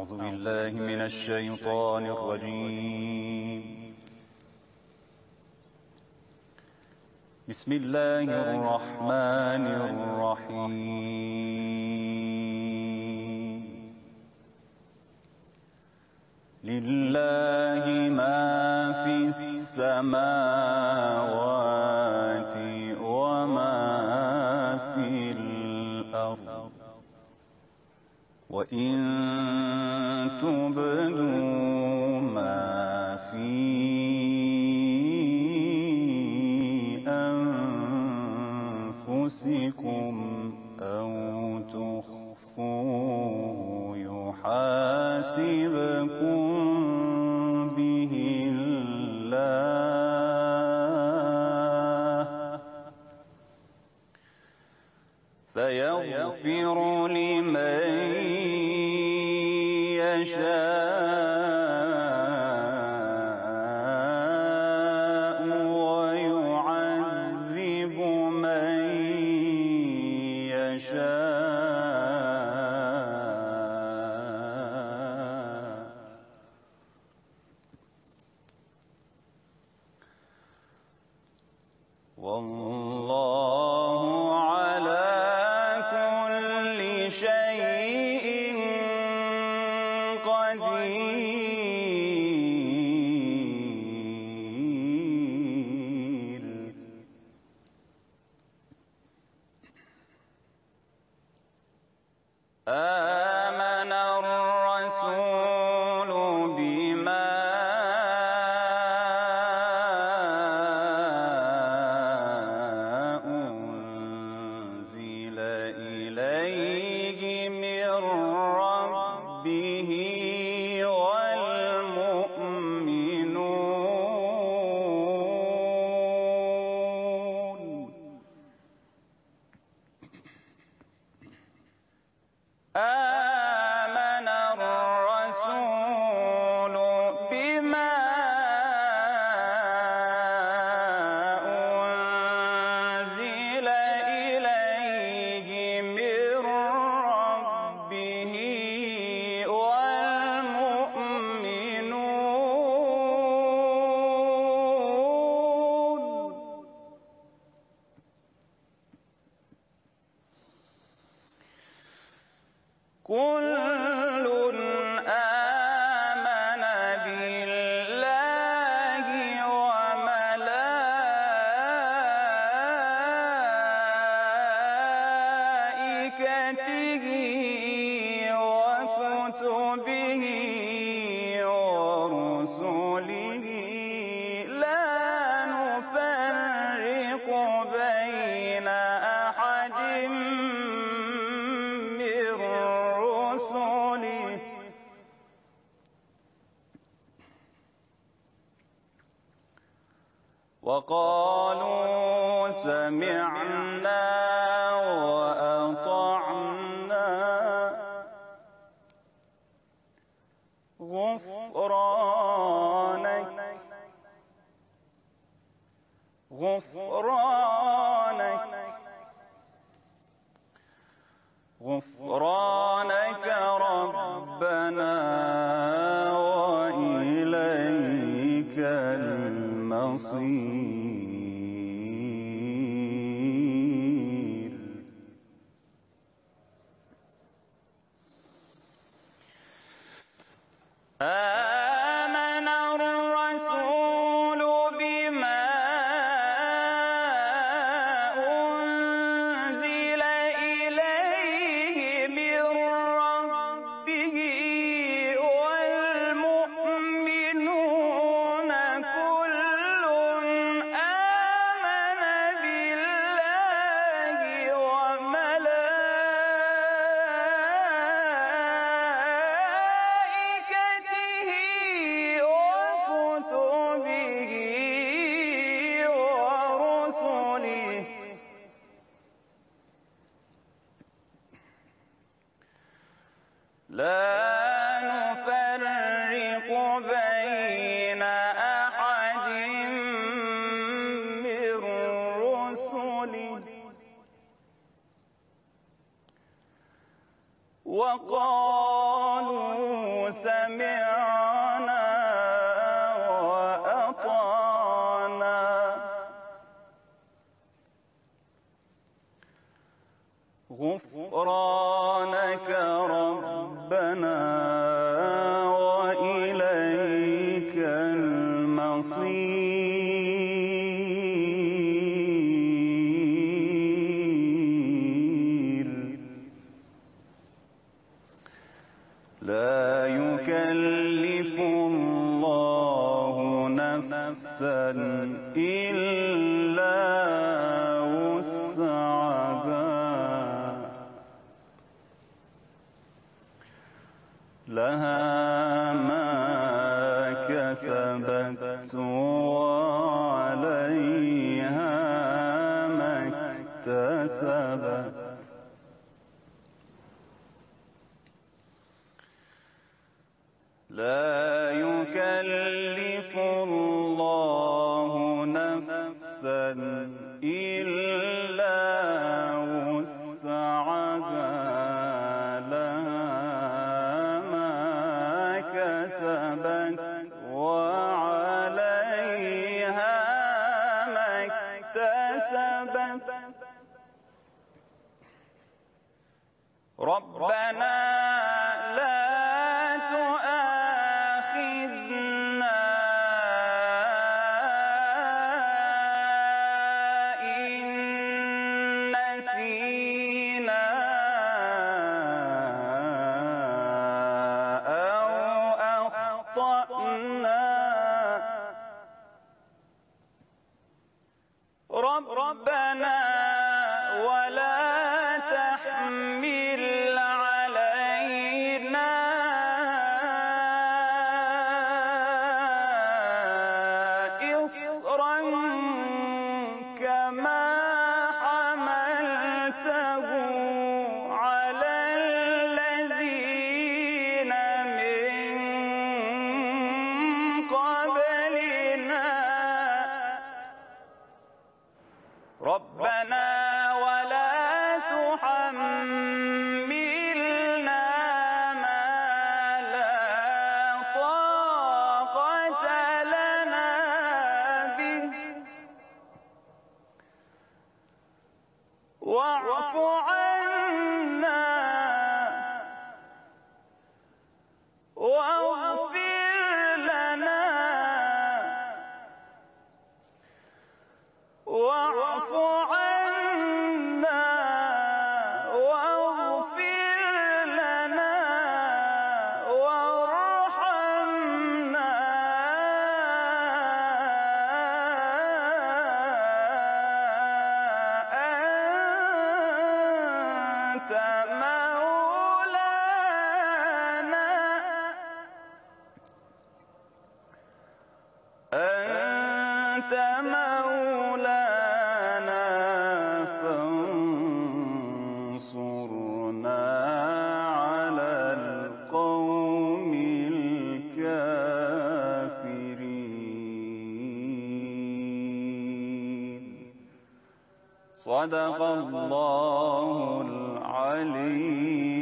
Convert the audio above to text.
أعوذ بالله من الشيطان الرجيم. بسم الله الرحمن الرحيم. لله ما في السماوات وما في الأرض، وإن تبدوا ما في أنفسكم أو تخفوه يحاسبكم به الله، فيغفر لمن يشاء ويعذب من يشاء، والله على كل شيء قدير. آمن الرسول بما أنزل إليه من ربه والمؤمنون. آمن الرسول بما أنزل إليه من ربه والمؤمنون. كل آمن بالله وملائكته وكتبه ورسله لا نفرق بين أحد من رسله، وقالوا سمعنا وأطعنا غفرانك غفرانك ربنا وإليك المصير. آمن الرسول بما أنزل إليه من ربه والمؤمنون كل آمن بالله وملائكته سمعنا وأطعنا غفرانك ربنا وإليك المصير لا يكلف الله نفسا إلا وسعها لها ما كسبت وعليها ما اكتسبت لا يكلف الله نفسا إلا وسعها لها ما كسبت وعليها ما اكتسبت ربنا لا تؤاخذنا إن نسينا أو أخطأنا ربنا ولا تحمل علينا إصرا كما حملته على الذين من قبلنا ربنا ولا تحملنا ما لا طاقة لنا به واعف عنا واغفر لنا واعف عنا واغفر لنا وارحمنا أنت مولانا فانصرنا على القوم الكافرين صدق الله العلي